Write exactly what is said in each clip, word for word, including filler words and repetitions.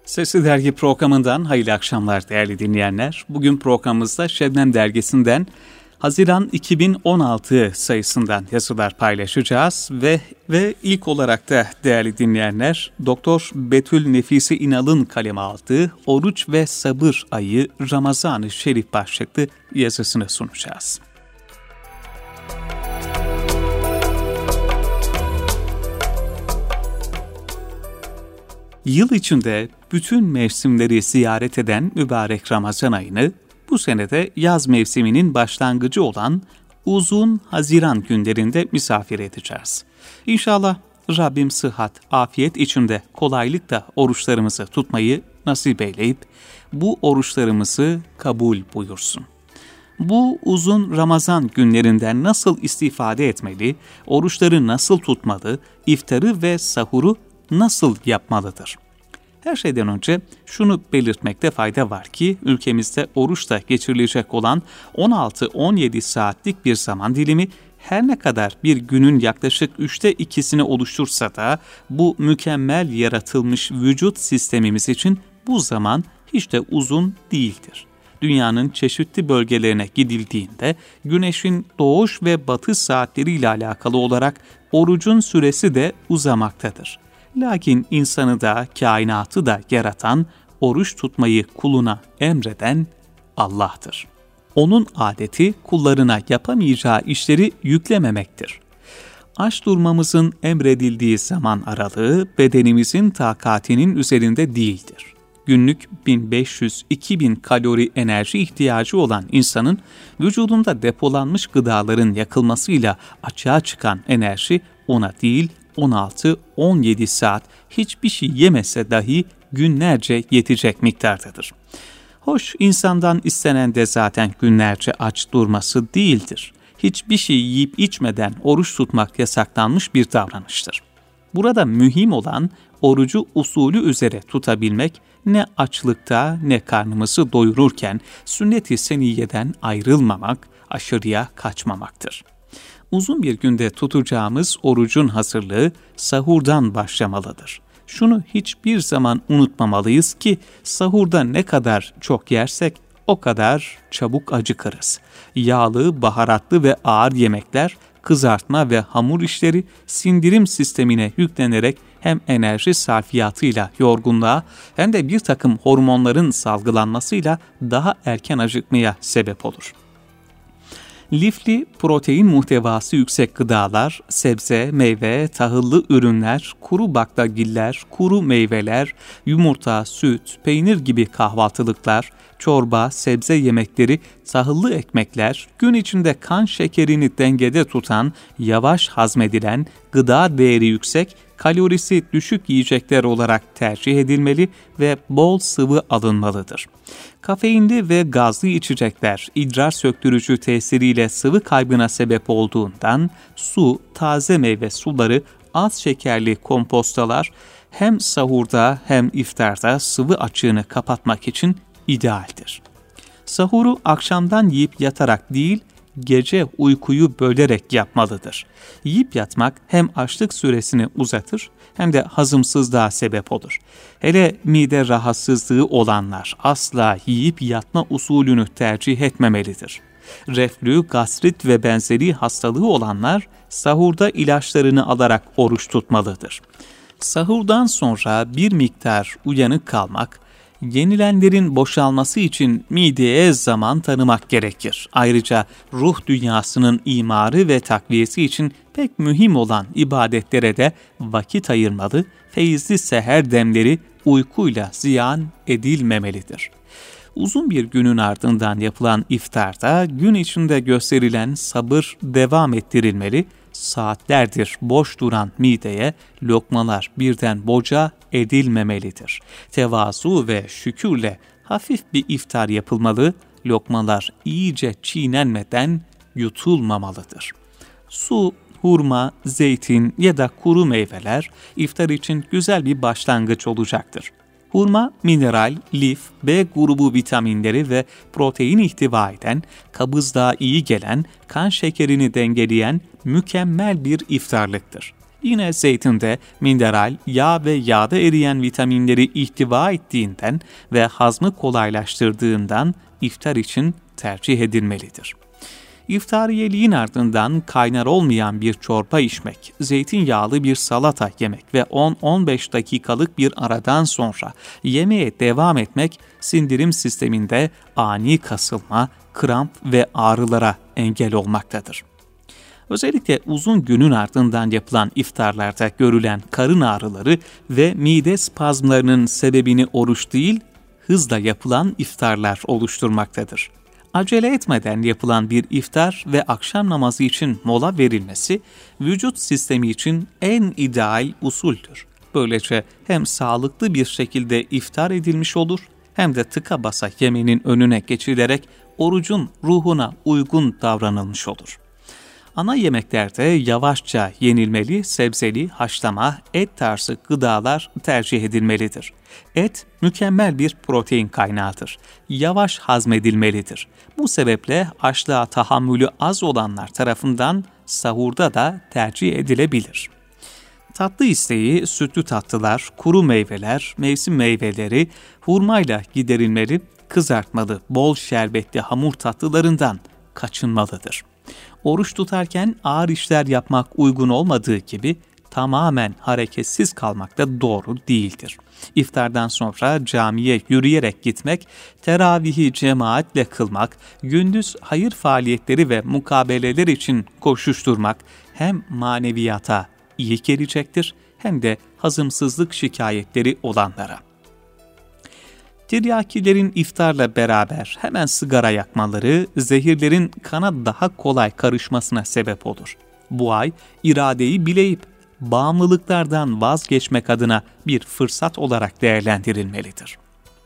Sesli Dergi programından hayırlı akşamlar değerli dinleyenler. Bugün programımızda Şebnem Dergisi'nden Haziran iki bin on altı sayısından yazılar paylaşacağız ve ve ilk olarak da değerli dinleyenler Doktor Betül Nefise İnal'ın kaleme aldığı Oruç ve Sabır Ayı Ramazan-ı Şerif başlıklı yazısını sunacağız. Yıl içinde bütün mevsimleri ziyaret eden mübarek Ramazan ayını bu senede yaz mevsiminin başlangıcı olan uzun Haziran günlerinde misafir edeceğiz. İnşallah Rabbim sıhhat, afiyet içinde kolaylıkla oruçlarımızı tutmayı nasip eyleyip bu oruçlarımızı kabul buyursun. Bu uzun Ramazan günlerinden nasıl istifade etmeli, oruçları nasıl tutmalı, iftarı ve sahuru nasıl yapmalıdır? Her şeyden önce şunu belirtmekte fayda var ki ülkemizde oruçta geçirilecek olan on altı on yedi saatlik bir zaman dilimi her ne kadar bir günün yaklaşık üçte ikisini oluştursa da bu mükemmel yaratılmış vücut sistemimiz için bu zaman hiç de uzun değildir. Dünyanın çeşitli bölgelerine gidildiğinde güneşin doğuş ve batış saatleriyle alakalı olarak orucun süresi de uzamaktadır. Lakin insanı da, kainatı da yaratan, oruç tutmayı kuluna emreden Allah'tır. Onun adeti kullarına yapamayacağı işleri yüklememektir. Aç durmamızın emredildiği zaman aralığı bedenimizin takatinin üzerinde değildir. Günlük bin beş yüz iki bin kalori enerji ihtiyacı olan insanın vücudunda depolanmış gıdaların yakılmasıyla açığa çıkan enerji ona değil, on altı on yedi saat hiçbir şey yemese dahi günlerce yetecek miktardadır. Hoş, insandan istenen de zaten günlerce aç durması değildir. Hiçbir şey yiyip içmeden oruç tutmak yasaklanmış bir davranıştır. Burada mühim olan orucu usulü üzere tutabilmek, ne açlıkta ne karnımızı doyururken sünnet-i seniyeden ayrılmamak, aşırıya kaçmamaktır. Uzun bir günde tutacağımız orucun hazırlığı sahurdan başlamalıdır. Şunu hiçbir zaman unutmamalıyız ki sahurda ne kadar çok yersek o kadar çabuk acıkırız. Yağlı, baharatlı ve ağır yemekler, kızartma ve hamur işleri sindirim sistemine yüklenerek hem enerji sarfiyatıyla yorgunluğa hem de bir takım hormonların salgılanmasıyla daha erken acıkmaya sebep olur. Lifli, protein muhtevası yüksek gıdalar, sebze, meyve, tahıllı ürünler, kuru baklagiller, kuru meyveler, yumurta, süt, peynir gibi kahvaltılıklar, çorba, sebze yemekleri, tahıllı ekmekler, gün içinde kan şekerini dengede tutan, yavaş hazmedilen, gıda değeri yüksek, kalorisi düşük yiyecekler olarak tercih edilmeli ve bol sıvı alınmalıdır. Kafeinli ve gazlı içecekler idrar söktürücü tesiriyle sıvı kaybına sebep olduğundan su, taze meyve suları, az şekerli kompostalar hem sahurda hem iftarda sıvı açığını kapatmak için idealdir. Sahuru akşamdan yiyip yatarak değil, gece uykuyu bölerek yapmalıdır. Yiyip yatmak hem açlık süresini uzatır hem de hazımsızlığa sebep olur. Hele mide rahatsızlığı olanlar asla yiyip yatma usulünü tercih etmemelidir. Reflü, gastrit ve benzeri hastalığı olanlar sahurda ilaçlarını alarak oruç tutmalıdır. Sahurdan sonra bir miktar uyanık kalmak, yenilenlerin boşalması için mideye zaman tanımak gerekir. Ayrıca ruh dünyasının imarı ve takviyesi için pek mühim olan ibadetlere de vakit ayırmalı, feyizli seher demleri uykuyla ziyan edilmemelidir. Uzun bir günün ardından yapılan iftarda gün içinde gösterilen sabır devam ettirilmeli, saatlerdir boş duran mideye lokmalar birden boca edilmemelidir. Tevazu ve şükürle hafif bir iftar yapılmalı, lokmalar iyice çiğnenmeden yutulmamalıdır. Su, hurma, zeytin ya da kuru meyveler iftar için güzel bir başlangıç olacaktır. Hurma, mineral, lif, B grubu vitaminleri ve protein ihtiva eden, kabızlığa iyi gelen, kan şekerini dengeleyen mükemmel bir iftarlıktır. Yine zeytinde mineral, yağ ve yağda eriyen vitaminleri ihtiva ettiğinden ve hazmı kolaylaştırdığından iftar için tercih edilmelidir. İftariyeliğin ardından kaynar olmayan bir çorba içmek, zeytinyağlı bir salata yemek ve on on beş dakikalık bir aradan sonra yemeğe devam etmek sindirim sisteminde ani kasılma, kramp ve ağrılara engel olmaktadır. Özellikle uzun günün ardından yapılan iftarlarda görülen karın ağrıları ve mide spazmlarının sebebini oruç değil, hızla yapılan iftarlar oluşturmaktadır. Acele etmeden yapılan bir iftar ve akşam namazı için mola verilmesi, vücut sistemi için en ideal usuldür. Böylece hem sağlıklı bir şekilde iftar edilmiş olur, hem de tıka basa yemenin önüne geçilerek orucun ruhuna uygun davranılmış olur. Ana yemeklerde yavaşça yenilmeli, sebzeli, haşlama, et tarzı gıdalar tercih edilmelidir. Et, mükemmel bir protein kaynağıdır. Yavaş hazmedilmelidir. Bu sebeple açlığa tahammülü az olanlar tarafından sahurda da tercih edilebilir. Tatlı isteği sütlü tatlılar, kuru meyveler, mevsim meyveleri, hurmayla giderilmeli, kızartmalı, bol şerbetli hamur tatlılarından kaçınmalıdır. Oruç tutarken ağır işler yapmak uygun olmadığı gibi tamamen hareketsiz kalmak da doğru değildir. İftardan sonra camiye yürüyerek gitmek, teravihi cemaatle kılmak, gündüz hayır faaliyetleri ve mukabeleler için koşuşturmak hem maneviyata iyi gelecektir hem de hazımsızlık şikayetleri olanlara. Tiryakilerin iftarla beraber hemen sigara yakmaları zehirlerin kana daha kolay karışmasına sebep olur. Bu ay iradeyi bileyip bağımlılıklardan vazgeçmek adına bir fırsat olarak değerlendirilmelidir.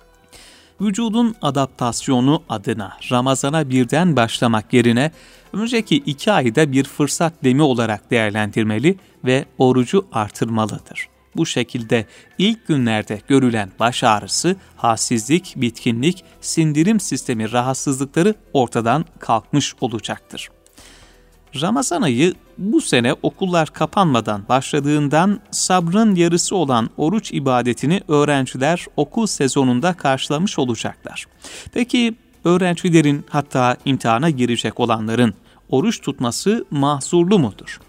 Vücudun adaptasyonu adına Ramazan'a birden başlamak yerine önceki iki ayda bir fırsat demi olarak değerlendirmeli ve orucu artırmalıdır. Bu şekilde ilk günlerde görülen baş ağrısı, halsizlik, bitkinlik, sindirim sistemi rahatsızlıkları ortadan kalkmış olacaktır. Ramazan ayı bu sene okullar kapanmadan başladığından sabrın yarısı olan oruç ibadetini öğrenciler okul sezonunda karşılamış olacaklar. Peki öğrencilerin, hatta imtihana girecek olanların oruç tutması mahzurlu mudur?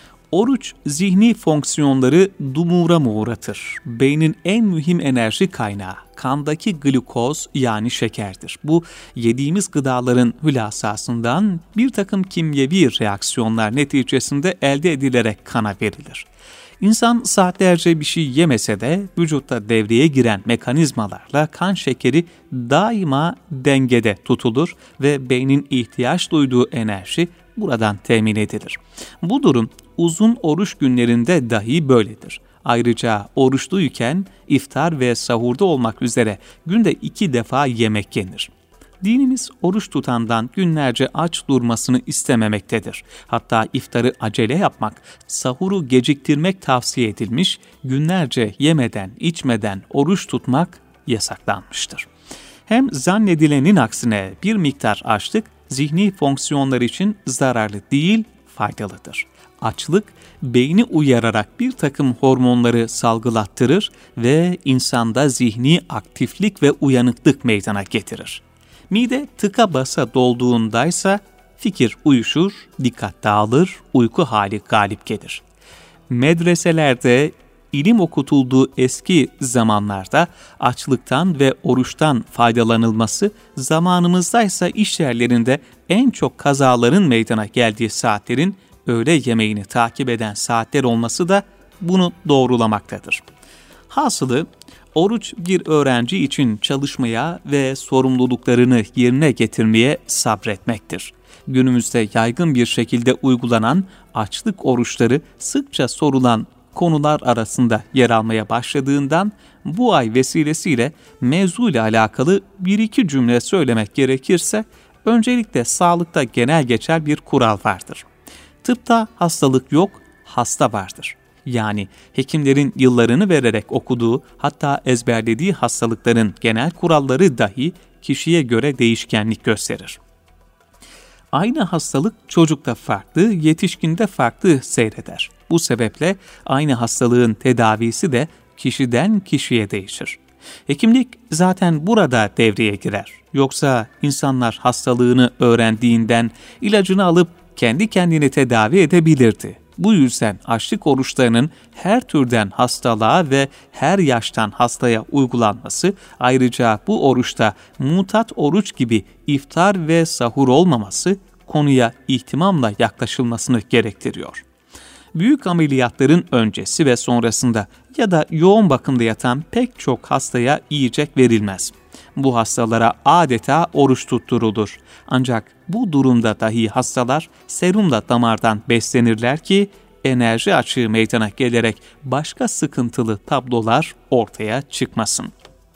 Oruç zihni fonksiyonları dumura mı uğratır? Beynin en mühim enerji kaynağı kandaki glikoz yani şekerdir. Bu yediğimiz gıdaların hülasasından bir takım kimyevi reaksiyonlar neticesinde elde edilerek kana verilir. İnsan saatlerce bir şey yemese de vücutta devreye giren mekanizmalarla kan şekeri daima dengede tutulur ve beynin ihtiyaç duyduğu enerji buradan temin edilir. Bu durum uzun oruç günlerinde dahi böyledir. Ayrıca oruçluyken iftar ve sahurda olmak üzere günde iki defa yemek yenir. Dinimiz oruç tutandan günlerce aç durmasını istememektedir. Hatta iftarı acele yapmak, sahuru geciktirmek tavsiye edilmiş, günlerce yemeden, içmeden oruç tutmak yasaklanmıştır. Hem zannedilenin aksine bir miktar açlık, zihni fonksiyonlar için zararlı değil, faydalıdır. Açlık, beyni uyararak bir takım hormonları salgılattırır ve insanda zihni aktiflik ve uyanıklık meydana getirir. Mide tıka basa dolduğundaysa fikir uyuşur, dikkat dağılır, uyku hali galip gelir. Medreselerde ilim okutulduğu eski zamanlarda açlıktan ve oruçtan faydalanılması, zamanımızdaysa iş yerlerinde en çok kazaların meydana geldiği saatlerin öğle yemeğini takip eden saatler olması da bunu doğrulamaktadır. Hasılı, oruç bir öğrenci için çalışmaya ve sorumluluklarını yerine getirmeye sabretmektir. Günümüzde yaygın bir şekilde uygulanan açlık oruçları sıkça sorulan konular arasında yer almaya başladığından bu ay vesilesiyle mevzuyla alakalı bir iki cümle söylemek gerekirse, öncelikle sağlıkta genel geçer bir kural vardır. Tıpta hastalık yok, hasta vardır. Yani hekimlerin yıllarını vererek okuduğu, hatta ezberlediği hastalıkların genel kuralları dahi kişiye göre değişkenlik gösterir. Aynı hastalık çocukta farklı, yetişkinde farklı seyreder. Bu sebeple aynı hastalığın tedavisi de kişiden kişiye değişir. Hekimlik zaten burada devreye girer. Yoksa insanlar hastalığını öğrendiğinden ilacını alıp kendi kendini tedavi edebilirdi. Bu yüzden açlık oruçlarının her türden hastalığa ve her yaştan hastaya uygulanması, ayrıca bu oruçta mutat oruç gibi iftar ve sahur olmaması konuya ihtimamla yaklaşılmasını gerektiriyor. Büyük ameliyatların öncesi ve sonrasında ya da yoğun bakımda yatan pek çok hastaya yiyecek verilmez. Bu hastalara adeta oruç tutturulur. Ancak bu durumda dahi hastalar serumla damardan beslenirler ki enerji açığı meydana gelerek başka sıkıntılı tablolar ortaya çıkmasın.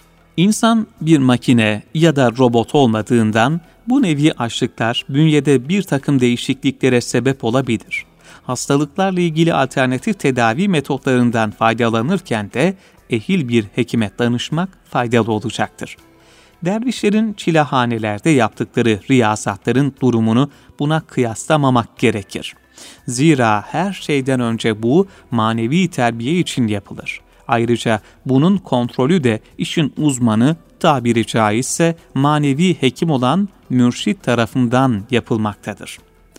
İnsan bir makine ya da robot olmadığından bu nevi açlıklar bünyede bir takım değişikliklere sebep olabilir. Hastalıklarla ilgili alternatif tedavi metotlarından faydalanırken de ehil bir hekime danışmak faydalı olacaktır. Dervişlerin çilehanelerde yaptıkları riyazatların durumunu buna kıyaslamamak gerekir. Zira her şeyden önce bu manevi terbiye için yapılır. Ayrıca bunun kontrolü de işin uzmanı, tabiri caizse manevi hekim olan mürşit tarafından yapılmaktadır.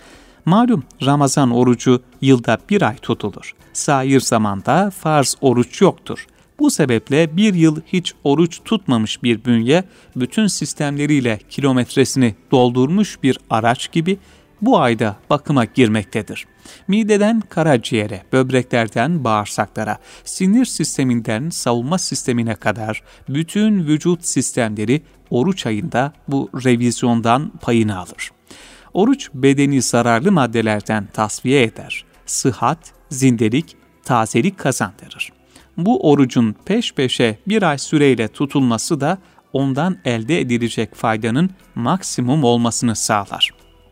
Malum Ramazan orucu yılda bir ay tutulur. Sair zamanda farz oruç yoktur. Bu sebeple bir yıl hiç oruç tutmamış bir bünye, bütün sistemleriyle kilometresini doldurmuş bir araç gibi bu ayda bakıma girmektedir. Mideden karaciğere, böbreklerden bağırsaklara, sinir sisteminden savunma sistemine kadar bütün vücut sistemleri oruç ayında bu revizyondan payını alır. Oruç bedeni zararlı maddelerden tasfiye eder, sıhhat, zindelik, tazelik kazandırır. Bu orucun peş peşe bir ay süreyle tutulması da ondan elde edilecek faydanın maksimum olmasını sağlar.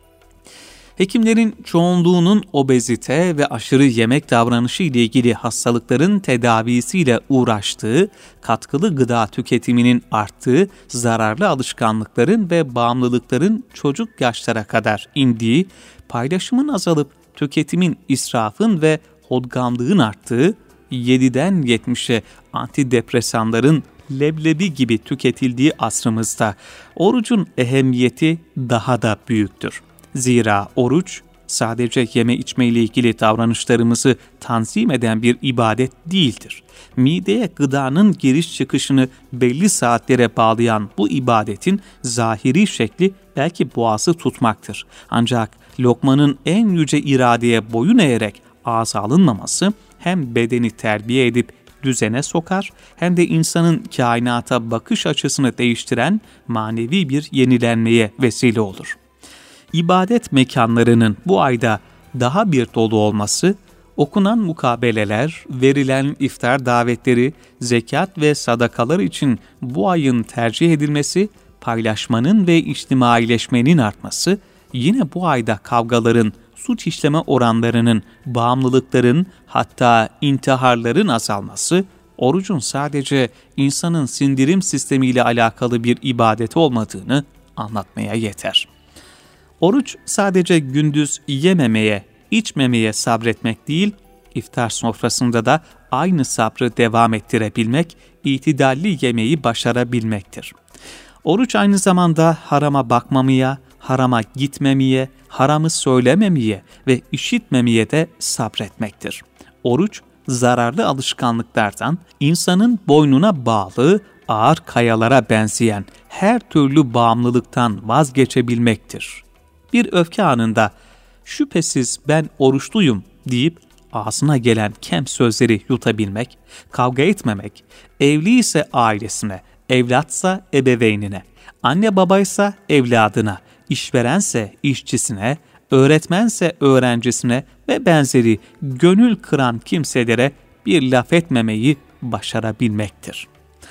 Hekimlerin çoğunluğunun obezite ve aşırı yemek davranışı ile ilgili hastalıkların tedavisiyle uğraştığı, katkılı gıda tüketiminin arttığı, zararlı alışkanlıkların ve bağımlılıkların çocuk yaşlara kadar indiği, paylaşımın azalıp tüketimin, israfın ve hodgamlığın arttığı, yediden yetmişe antidepresanların leblebi gibi tüketildiği asrımızda orucun ehemmiyeti daha da büyüktür. Zira oruç sadece yeme içme ile ilgili davranışlarımızı tanzim eden bir ibadet değildir. Mideye gıdanın giriş çıkışını belli saatlere bağlayan bu ibadetin zahiri şekli belki boğazı tutmaktır. Ancak lokmanın en yüce iradeye boyun eğerek ağza alınmaması hem bedeni terbiye edip düzene sokar hem de insanın kainata bakış açısını değiştiren manevi bir yenilenmeye vesile olur. İbadet mekanlarının bu ayda daha bir dolu olması, okunan mukabeleler, verilen iftar davetleri, zekat ve sadakalar için bu ayın tercih edilmesi, paylaşmanın ve içtimaileşmenin artması, yine bu ayda kavgaların, suç işleme oranlarının, bağımlılıkların, hatta intiharların azalması, orucun sadece insanın sindirim sistemiyle alakalı bir ibadet olmadığını anlatmaya yeter. Oruç sadece gündüz yememeye, içmemeye sabretmek değil, iftar sofrasında da aynı sabrı devam ettirebilmek, itidalli yemeği başarabilmektir. Oruç aynı zamanda harama bakmamaya, harama gitmemeye, haramı söylememeye ve işitmemeye de sabretmektir. Oruç, zararlı alışkanlıklardan, insanın boynuna bağlı, ağır kayalara benzeyen her türlü bağımlılıktan vazgeçebilmektir. Bir öfke anında, şüphesiz ben oruçluyum deyip ağzına gelen kem sözleri yutabilmek, kavga etmemek, evli ise ailesine, evlatsa ebeveynine, anne babaysa evladına, işverense işçisine, öğretmense öğrencisine ve benzeri gönül kıran kimselere bir laf etmemeyi başarabilmektir.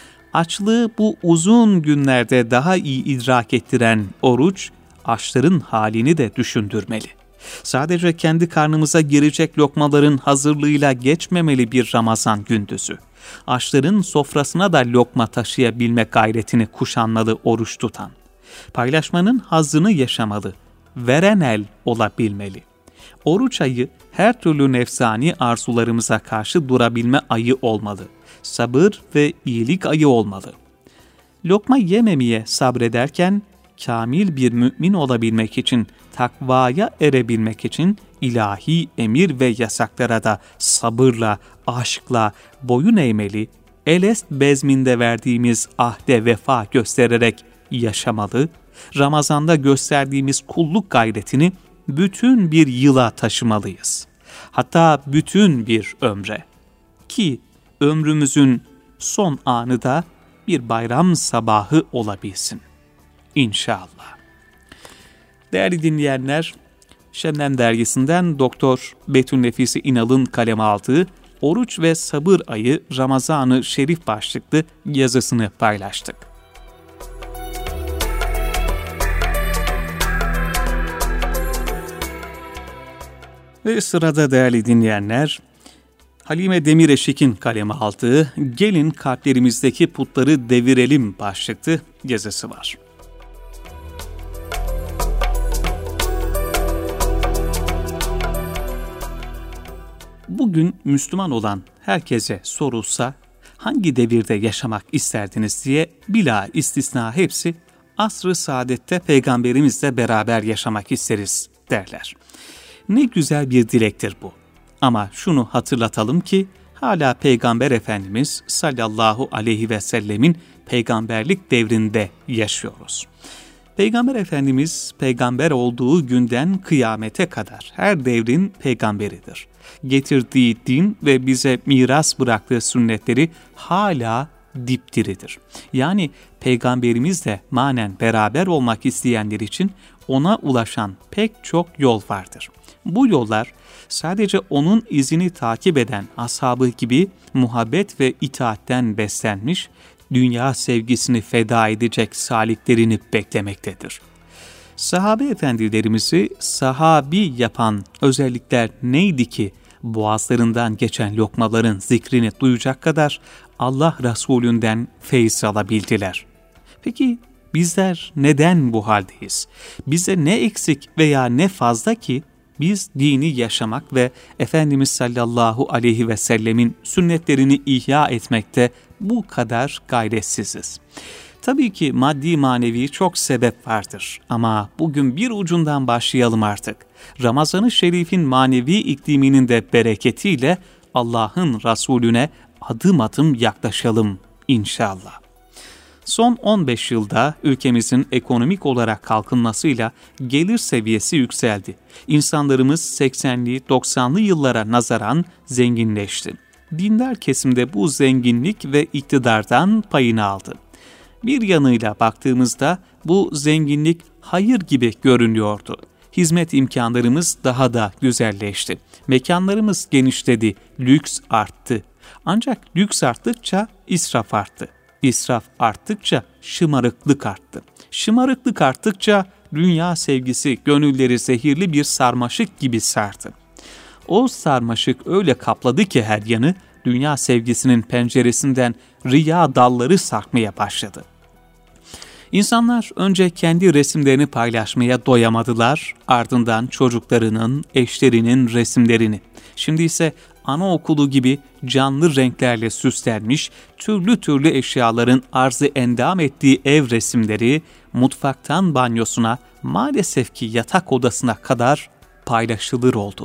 Açlığı bu uzun günlerde daha iyi idrak ettiren oruç, açların halini de düşündürmeli. Sadece kendi karnımıza girecek lokmaların hazırlığıyla geçmemeli bir Ramazan gündüzü. Açların sofrasına da lokma taşıyabilme gayretini kuşanmalı oruç tutan. Paylaşmanın hazzını yaşamalı, veren el olabilmeli. Oruç ayı her türlü nefsani arzularımıza karşı durabilme ayı olmalı. Sabır ve iyilik ayı olmalı. Lokma yememeye sabrederken kamil bir mümin olabilmek için, takvaya erebilmek için ilahi emir ve yasaklara da sabırla, aşkla boyun eğmeli, Elest bezminde verdiğimiz ahde vefa göstererek yaşamalı, Ramazan'da gösterdiğimiz kulluk gayretini bütün bir yıla taşımalıyız. Hatta bütün bir ömre. Ki ömrümüzün son anı da bir bayram sabahı olabilsin. İnşallah. Değerli dinleyenler, Şebnem Dergisi'nden Doktor Betül Nefise İnal'ın kaleme aldığı Oruç ve Sabır Ayı Ramazan-ı Şerif başlıklı yazısını paylaştık. Ve sırada değerli dinleyenler, Halime Demireşik'in kaleme aldığı Gelin Kalplerimizdeki Putları Devirelim başlıklı yazısı var. Bugün Müslüman olan herkese sorulsa hangi devirde yaşamak isterdiniz diye bila istisna hepsi asr-ı saadette peygamberimizle beraber yaşamak isteriz derler. Ne güzel bir dilektir bu. Ama şunu hatırlatalım ki hala Peygamber Efendimiz sallallahu aleyhi ve sellemin peygamberlik devrinde yaşıyoruz. Peygamber Efendimiz peygamber olduğu günden kıyamete kadar her devrin peygamberidir. Getirdiği din ve bize miras bıraktığı sünnetleri hala dipdiridir. Yani peygamberimizle manen beraber olmak isteyenler için ona ulaşan pek çok yol vardır. Bu yollar sadece onun izini takip eden ashabı gibi muhabbet ve itaatten beslenmiş, dünya sevgisini feda edecek saliklerini beklemektedir. Sahabe efendilerimizi sahabi yapan özellikler neydi ki boğazlarından geçen lokmaların zikrini duyacak kadar Allah Resulünden feyz alabildiler? Peki bizler neden bu haldeyiz? Bize ne eksik veya ne fazla ki biz dini yaşamak ve Efendimiz sallallahu aleyhi ve sellemin sünnetlerini ihya etmekte bu kadar gayretsiziz? Tabii ki maddi manevi çok sebep vardır ama bugün bir ucundan başlayalım artık. Ramazan-ı Şerif'in manevi ikliminin de bereketiyle Allah'ın Resulüne adım adım yaklaşalım inşallah. Son on beş yılda ülkemizin ekonomik olarak kalkınmasıyla gelir seviyesi yükseldi. İnsanlarımız seksenli doksanlı yıllara nazaran zenginleşti. Dindar kesimde bu zenginlik ve iktidardan payını aldı. Bir yanıyla baktığımızda bu zenginlik hayır gibi görünüyordu. Hizmet imkanlarımız daha da güzelleşti. Mekanlarımız genişledi, lüks arttı. Ancak lüks arttıkça israf arttı. İsraf arttıkça şımarıklık arttı. Şımarıklık arttıkça dünya sevgisi gönülleri zehirli bir sarmaşık gibi sardı. O sarmaşık öyle kapladı ki her yanı, dünya sevgisinin penceresinden riya dalları sarkmaya başladı. İnsanlar önce kendi resimlerini paylaşmaya doyamadılar, ardından çocuklarının, eşlerinin resimlerini. Şimdi ise anaokulu gibi canlı renklerle süslenmiş, türlü türlü eşyaların arzı endam ettiği ev resimleri, mutfaktan banyosuna, maalesef ki yatak odasına kadar paylaşılır oldu.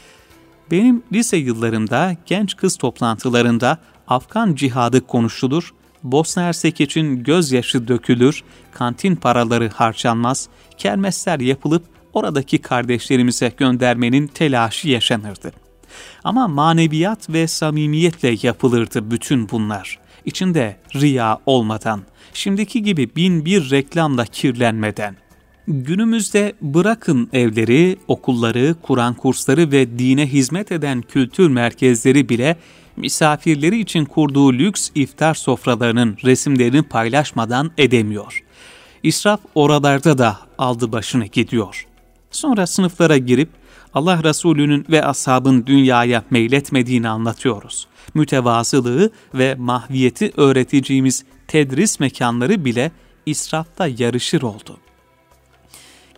Benim lise yıllarımda genç kız toplantılarında Afgan cihadı konuşulur, Bosna Hersek için gözyaşı dökülür, kantin paraları harcanmaz, kermesler yapılıp oradaki kardeşlerimize göndermenin telaşı yaşanırdı. Ama maneviyat ve samimiyetle yapılırdı bütün bunlar. İçinde riya olmadan, şimdiki gibi bin bir reklamla kirlenmeden. Günümüzde bırakın evleri, okulları, Kur'an kursları ve dine hizmet eden kültür merkezleri bile misafirleri için kurduğu lüks iftar sofralarının resimlerini paylaşmadan edemiyor. İsraf oralarda da aldı başını gidiyor. Sonra sınıflara girip Allah Resulü'nün ve ashabın dünyaya meyletmediğini anlatıyoruz. Mütevazılığı ve mahviyeti öğreteceğimiz tedris mekanları bile israfta yarışır oldu.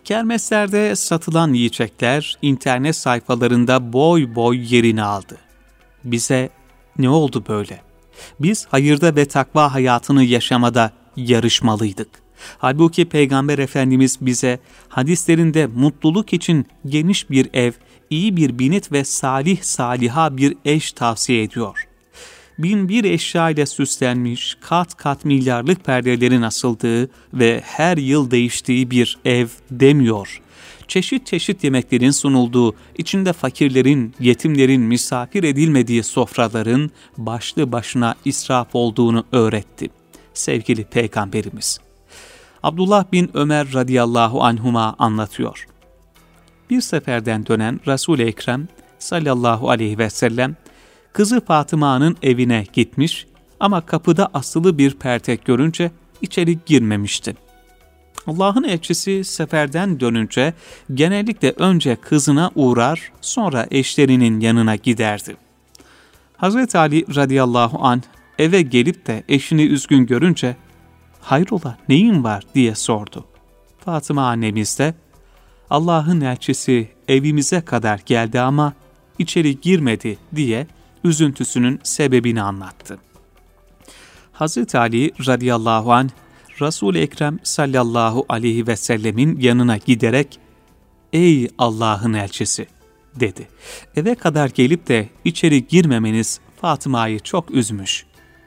Kermeslerde satılan yiyecekler internet sayfalarında boy boy yerini aldı. Bize ne oldu böyle? Biz hayırda ve takva hayatını yaşamada yarışmalıydık. Halbuki Peygamber Efendimiz bize hadislerinde mutluluk için geniş bir ev, iyi bir binet ve salih saliha bir eş tavsiye ediyor. Bin bir eşya ile süslenmiş, kat kat milyarlık perdelerin asıldığı ve her yıl değiştiği bir ev demiyor. Çeşit çeşit yemeklerin sunulduğu, içinde fakirlerin, yetimlerin misafir edilmediği sofraların başlı başına israf olduğunu öğretti sevgili Peygamberimiz. Abdullah bin Ömer radıyallahu anhuma anlatıyor. Bir seferden dönen Resul-i Ekrem sallallahu aleyhi ve sellem kızı Fatıma'nın evine gitmiş ama kapıda asılı bir perde görünce içeri girmemişti. Allah'ın elçisi seferden dönünce genellikle önce kızına uğrar, sonra eşlerinin yanına giderdi. Hazreti Ali radıyallahu anh eve gelip de eşini üzgün görünce "Hayrola, neyin var?" diye sordu. Fatıma annemiz de "Allah'ın elçisi evimize kadar geldi ama içeri girmedi" diye üzüntüsünün sebebini anlattı. Hazreti Ali radıyallahu anh Resul-i Ekrem sallallahu aleyhi ve sellemin yanına giderek "Ey Allah'ın elçisi" dedi. "Eve kadar gelip de içeri girmemeniz Fatıma'yı çok üzmüş."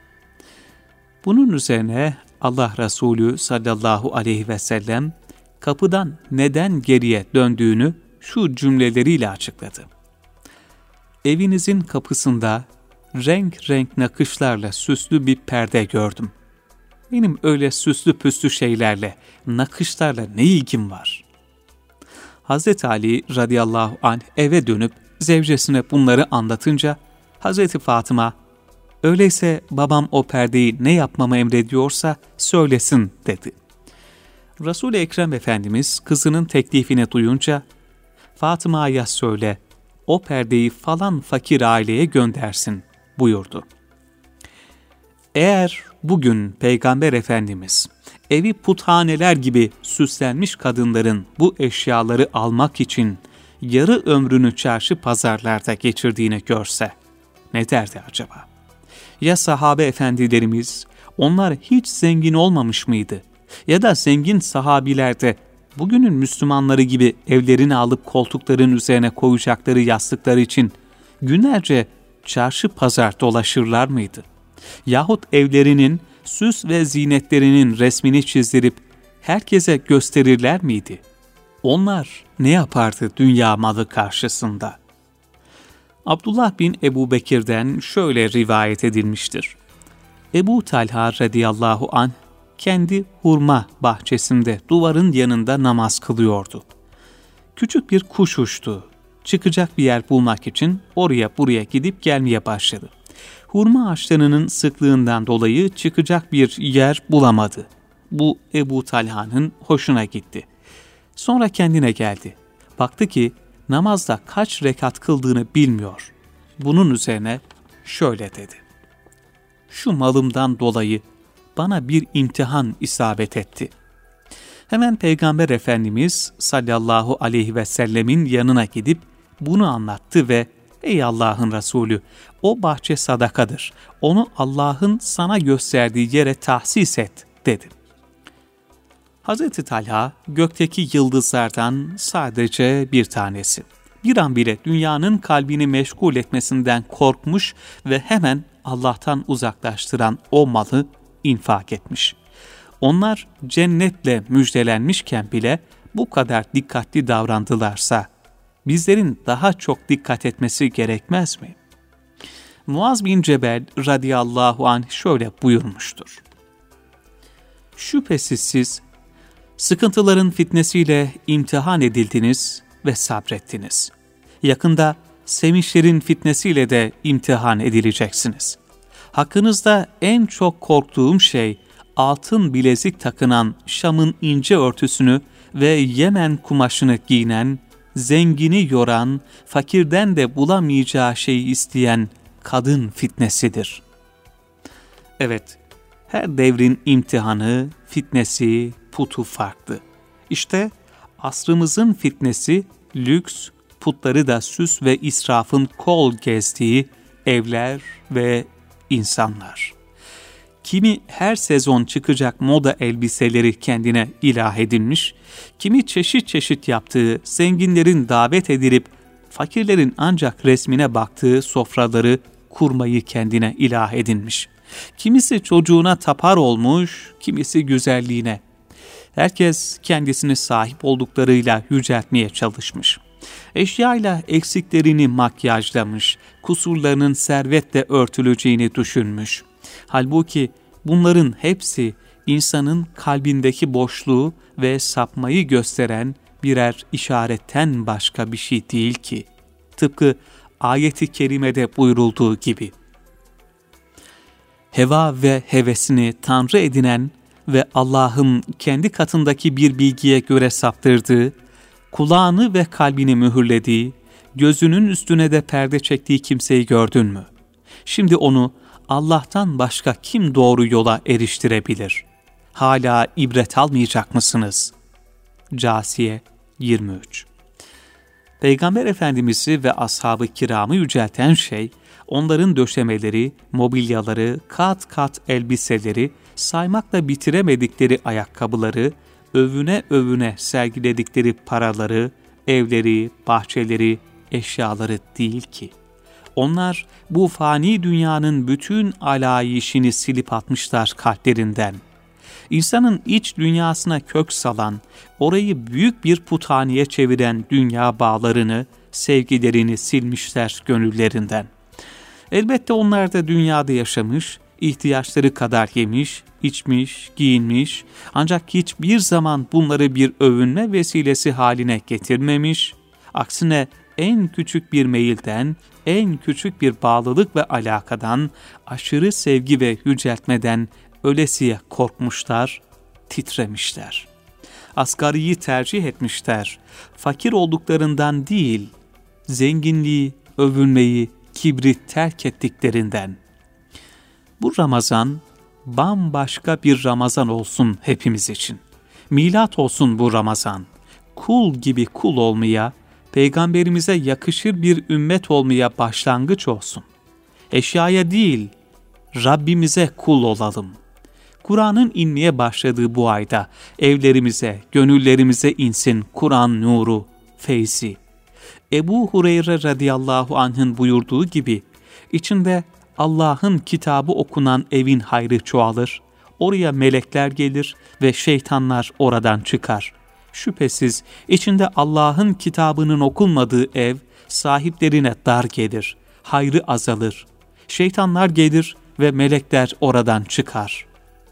Bunun üzerine Allah Resulü sallallahu aleyhi ve sellem kapıdan neden geriye döndüğünü şu cümleleriyle açıkladı. "Evinizin kapısında renk renk nakışlarla süslü bir perde gördüm. Benim öyle süslü püslü şeylerle, nakışlarla ne ilgim var?" Hazreti Ali radıyallahu anh eve dönüp zevcesine bunları anlatınca Hazreti Fatıma "Öyleyse babam o perdeyi ne yapmamı emrediyorsa söylesin" dedi. Resul-i Ekrem Efendimiz kızının teklifini duyunca "Fatıma'ya söyle, o perdeyi falan fakir aileye göndersin" buyurdu. Eğer bugün Peygamber Efendimiz evi puthaneler gibi süslenmiş kadınların bu eşyaları almak için yarı ömrünü çarşı pazarlarda geçirdiğini görse ne derdi acaba? Ya sahabe efendilerimiz, onlar hiç zengin olmamış mıydı? Ya da zengin sahabiler de bugünün Müslümanları gibi evlerini alıp koltukların üzerine koyacakları yastıkları için günlerce çarşı pazar dolaşırlar mıydı? Yahut evlerinin süs ve zinetlerinin resmini çizdirip herkese gösterirler miydi? Onlar ne yapardı dünya malı karşısında? Abdullah bin Ebu Bekir'den şöyle rivayet edilmiştir. Ebu Talha radıyallahu anh kendi hurma bahçesinde duvarın yanında namaz kılıyordu. Küçük bir kuş uçtu. Çıkacak bir yer bulmak için oraya buraya gidip gelmeye başladı. Hurma ağaçlarının sıklığından dolayı çıkacak bir yer bulamadı. Bu Ebu Talha'nın hoşuna gitti. Sonra kendine geldi. Baktı ki namazda kaç rekat kıldığını bilmiyor. Bunun üzerine şöyle dedi. "Şu malımdan dolayı bana bir imtihan isabet etti." Hemen Peygamber Efendimiz sallallahu aleyhi ve sellemin yanına gidip bunu anlattı ve "Ey Allah'ın Resulü, o bahçe sadakadır. Onu Allah'ın sana gösterdiği yere tahsis et" dedi. Hazreti Talha gökteki yıldızlardan sadece bir tanesi. Bir an bile dünyanın kalbini meşgul etmesinden korkmuş ve hemen Allah'tan uzaklaştıran o malı infak etmiş. Onlar cennetle müjdelenmişken bile bu kadar dikkatli davrandılarsa bizlerin daha çok dikkat etmesi gerekmez mi? Muaz bin Cebel radıyallahu anh şöyle buyurmuştur. "Şüphesiz siz sıkıntıların fitnesiyle imtihan edildiniz ve sabrettiniz. Yakında sevinçlerin fitnesiyle de imtihan edileceksiniz. Hakkınızda en çok korktuğum şey altın bilezik takınan Şam'ın ince örtüsünü ve Yemen kumaşını giyinen, zengini yoran, fakirden de bulamayacağı şeyi isteyen kadın fitnesidir." Evet, her devrin imtihanı, fitnesi, putu farklı. İşte asrımızın fitnesi, lüks, putları da süs ve israfın kol gezdiği evler ve insanlar. Kimi her sezon çıkacak moda elbiseleri kendine ilah edinmiş, kimi çeşit çeşit yaptığı, zenginlerin davet edilip fakirlerin ancak resmine baktığı sofraları kurmayı kendine ilah edinmiş. Kimisi çocuğuna tapar olmuş, kimisi güzelliğine. Herkes kendisini sahip olduklarıyla yüceltmeye çalışmış. Eşyayla eksiklerini makyajlamış, kusurlarının servetle örtüleceğini düşünmüş. Halbuki bunların hepsi insanın kalbindeki boşluğu ve sapmayı gösteren birer işaretten başka bir şey değil ki. Tıpkı ayet-i kerimede buyurulduğu gibi. Heva ve hevesini tanrı edinen ve Allah'ın kendi katındaki bir bilgiye göre saptırdığı, kulağını ve kalbini mühürlediği, gözünün üstüne de perde çektiği kimseyi gördün mü? Şimdi onu Allah'tan başka kim doğru yola eriştirebilir? Hala ibret almayacak mısınız? Câsiye yirmi üç. Peygamber Efendimiz'i ve ashab-ı kiramı yücelten şey, onların döşemeleri, mobilyaları, kat kat elbiseleri, saymakla bitiremedikleri ayakkabıları, övüne övüne sergiledikleri paraları, evleri, bahçeleri, eşyaları değil ki. Onlar bu fani dünyanın bütün alayişini silip atmışlar kalplerinden. İnsanın iç dünyasına kök salan, orayı büyük bir puthaneye çeviren dünya bağlarını, sevgilerini silmişler gönüllerinden. Elbette onlar da dünyada yaşamış, ihtiyaçları kadar yemiş, içmiş, giyinmiş, ancak hiçbir zaman bunları bir övünme vesilesi haline getirmemiş, aksine en küçük bir meyilden, en küçük bir bağlılık ve alakadan, aşırı sevgi ve yüceltmeden ölesiye korkmuşlar, titremişler. Asgariyi tercih etmişler, fakir olduklarından değil, zenginliği, övünmeyi, kibri terk ettiklerinden. Bu Ramazan, bambaşka bir Ramazan olsun hepimiz için. Milat olsun bu Ramazan. Kul gibi kul olmaya, Peygamberimize yakışır bir ümmet olmaya başlangıç olsun. Eşyaya değil, Rabbimize kul olalım. Kur'an'ın inmeye başladığı bu ayda evlerimize, gönüllerimize insin Kur'an nuru, feyzi. Ebu Hureyre radıyallahu anh'ın buyurduğu gibi, içinde Allah'ın kitabı okunan evin hayrı çoğalır, oraya melekler gelir ve şeytanlar oradan çıkar. Şüphesiz içinde Allah'ın kitabının okunmadığı ev sahiplerine dar gelir, hayrı azalır. Şeytanlar gelir ve melekler oradan çıkar.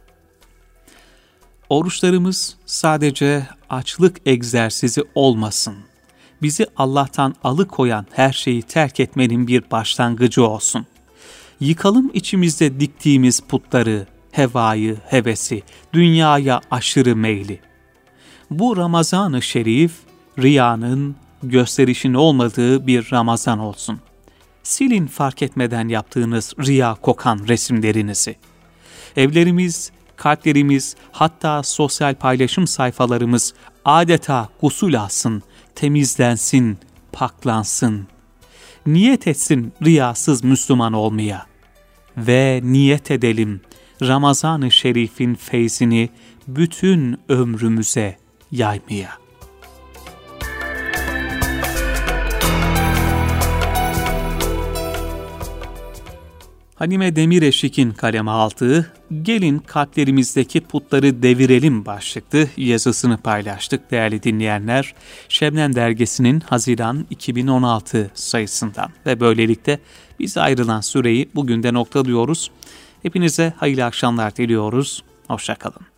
Oruçlarımız sadece açlık egzersizi olmasın. Bizi Allah'tan alıkoyan her şeyi terk etmenin bir başlangıcı olsun. Yıkalım içimizde diktiğimiz putları, hevayı, hevesi, dünyaya aşırı meyli. Bu Ramazan-ı Şerif, riyanın, gösterişin olmadığı bir Ramazan olsun. Silin fark etmeden yaptığınız riya kokan resimlerinizi. Evlerimiz, kalplerimiz, hatta sosyal paylaşım sayfalarımız adeta gusül alsın, temizlensin, paklansın. Niyet etsin riyasız Müslüman olmaya. Ve niyet edelim Ramazan-ı Şerif'in feyzini bütün ömrümüze yaymaya. Halime Demireşik'in kaleme aldığı "Gelin kalplerimizdeki putları devirelim" başlıklı yazısını paylaştık değerli dinleyenler. Şebnem dergisinin Haziran iki bin on altı sayısından ve böylelikle biz ayrılan süreyi bugün de noktalıyoruz. Hepinize hayırlı akşamlar diliyoruz. Hoşça kalın.